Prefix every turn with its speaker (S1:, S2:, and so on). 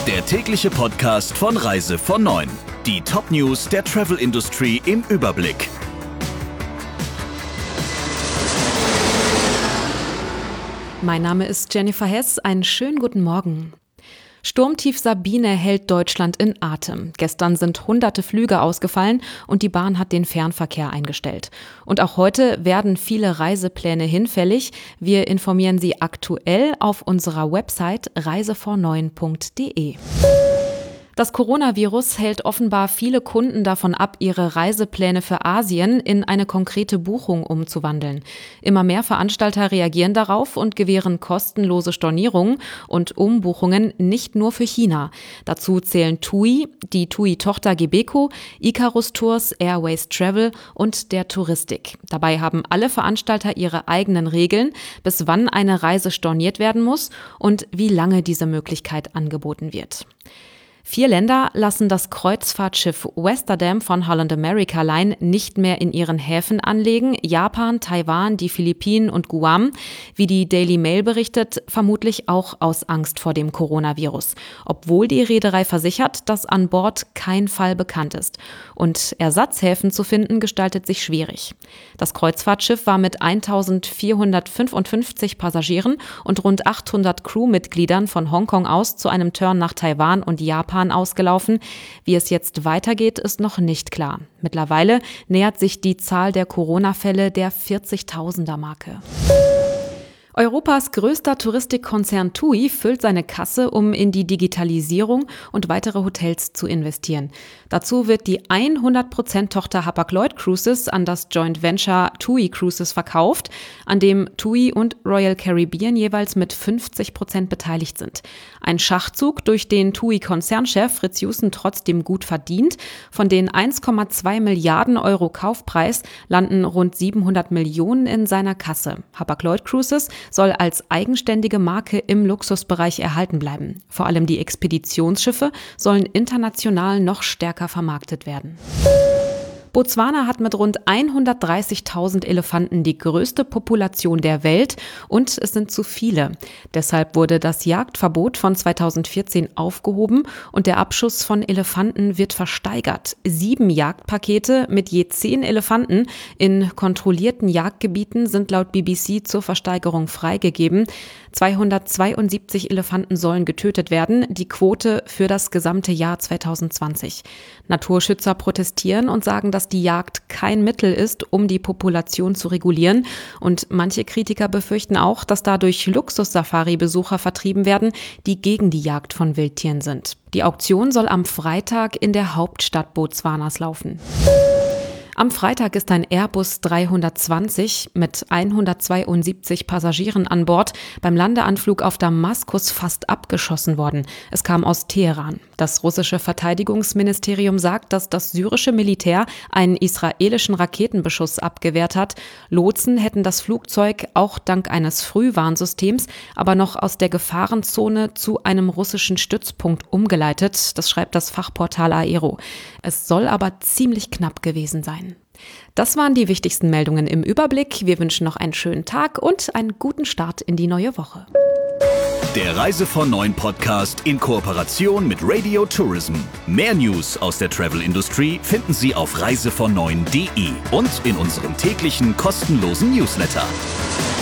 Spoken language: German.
S1: Der tägliche Podcast von Reise von 9. Die Top-News der Travel-Industrie im Überblick.
S2: Mein Name ist Jennifer Hess. Einen schönen guten Morgen. Sturmtief Sabine hält Deutschland in Atem. Gestern sind hunderte Flüge ausgefallen und die Bahn hat den Fernverkehr eingestellt. Und auch heute werden viele Reisepläne hinfällig. Wir informieren Sie aktuell auf unserer Website reisevorneuen.de. Das Coronavirus hält offenbar viele Kunden davon ab, ihre Reisepläne für Asien in eine konkrete Buchung umzuwandeln. Immer mehr Veranstalter reagieren darauf und gewähren kostenlose Stornierungen und Umbuchungen nicht nur für China. Dazu zählen TUI, die TUI-Tochter Gebeco, Icarus Tours, Airways Travel und der Touristik. Dabei haben alle Veranstalter ihre eigenen Regeln, bis wann eine Reise storniert werden muss und wie lange diese Möglichkeit angeboten wird. 4 Länder lassen das Kreuzfahrtschiff Westerdam von Holland America Line nicht mehr in ihren Häfen anlegen. Japan, Taiwan, die Philippinen und Guam, wie die Daily Mail berichtet, vermutlich auch aus Angst vor dem Coronavirus. Obwohl die Reederei versichert, dass an Bord kein Fall bekannt ist. Und Ersatzhäfen zu finden, gestaltet sich schwierig. Das Kreuzfahrtschiff war mit 1455 Passagieren und rund 800 Crewmitgliedern von Hongkong aus zu einem Turn nach Taiwan und Japan ausgelaufen. Wie es jetzt weitergeht, ist noch nicht klar. Mittlerweile nähert sich die Zahl der Corona-Fälle der 40.000er-Marke. Europas größter Touristikkonzern TUI füllt seine Kasse, um in die Digitalisierung und weitere Hotels zu investieren. Dazu wird die 100% Tochter Hapag-Lloyd Cruises an das Joint Venture TUI Cruises verkauft, an dem TUI und Royal Caribbean jeweils mit 50% beteiligt sind. Ein Schachzug, durch den TUI-Konzernchef Fritz Joussen trotzdem gut verdient. Von den 1,2 Milliarden Euro Kaufpreis landen rund 700 Millionen in seiner Kasse. Hapag-Lloyd Cruises soll als eigenständige Marke im Luxusbereich erhalten bleiben. Vor allem die Expeditionsschiffe sollen international noch stärker vermarktet werden. Botswana hat mit rund 130.000 Elefanten die größte Population der Welt und es sind zu viele. Deshalb wurde das Jagdverbot von 2014 aufgehoben und der Abschuss von Elefanten wird versteigert. 7 Jagdpakete mit je 10 Elefanten in kontrollierten Jagdgebieten sind laut BBC zur Versteigerung freigegeben. 272 Elefanten sollen getötet werden, die Quote für das gesamte Jahr 2020. Naturschützer protestieren und sagen, dass die Jagd kein Mittel ist, um die Population zu regulieren. Und manche Kritiker befürchten auch, dass dadurch Luxus-Safari-Besucher vertrieben werden, die gegen die Jagd von Wildtieren sind. Die Auktion soll am Freitag in der Hauptstadt Botswanas laufen. Am Freitag ist ein Airbus 320 mit 172 Passagieren an Bord beim Landeanflug auf Damaskus fast abgeschossen worden. Es kam aus Teheran. Das russische Verteidigungsministerium sagt, dass das syrische Militär einen israelischen Raketenbeschuss abgewehrt hat. Lotsen hätten das Flugzeug auch dank eines Frühwarnsystems aber noch aus der Gefahrenzone zu einem russischen Stützpunkt umgeleitet. Das schreibt das Fachportal Aero. Es soll aber ziemlich knapp gewesen sein. Das waren die wichtigsten Meldungen im Überblick. Wir wünschen noch einen schönen Tag und einen guten Start in die neue Woche.
S1: Der Reise von 9 Podcast in Kooperation mit Radio Tourism. Mehr News aus der Travel-Industrie finden Sie auf reisevon9.de und in unserem täglichen kostenlosen Newsletter.